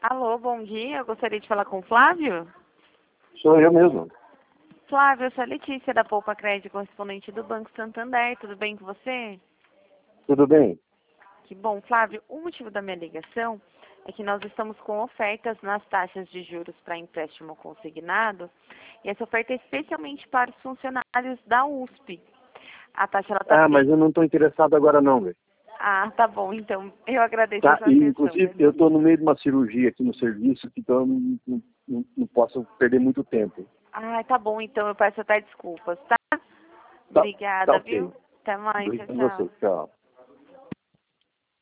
Alô, bom dia. Eu gostaria de falar com o Flávio. Sou eu mesmo. Flávio, eu sou a Letícia da Poupa Crédito, correspondente do Banco Santander. Tudo bem com você? Tudo bem? Que bom, Flávio. O motivo da minha ligação é que nós estamos com ofertas nas taxas de juros para empréstimo consignado. E essa oferta é especialmente para os funcionários da USP. A taxa ela está Mas eu não estou interessado agora não, velho. Ah, tá bom. Então, eu agradeço a Tá? sua E, atenção. inclusive, eu estou no meio de uma cirurgia aqui no serviço, então eu não posso perder muito tempo. Ah, tá bom. Então, eu peço até desculpas, tá? Tá Obrigada, viu? ok. Até mais. Tchau, Obrigado a tchau. você. Tchau.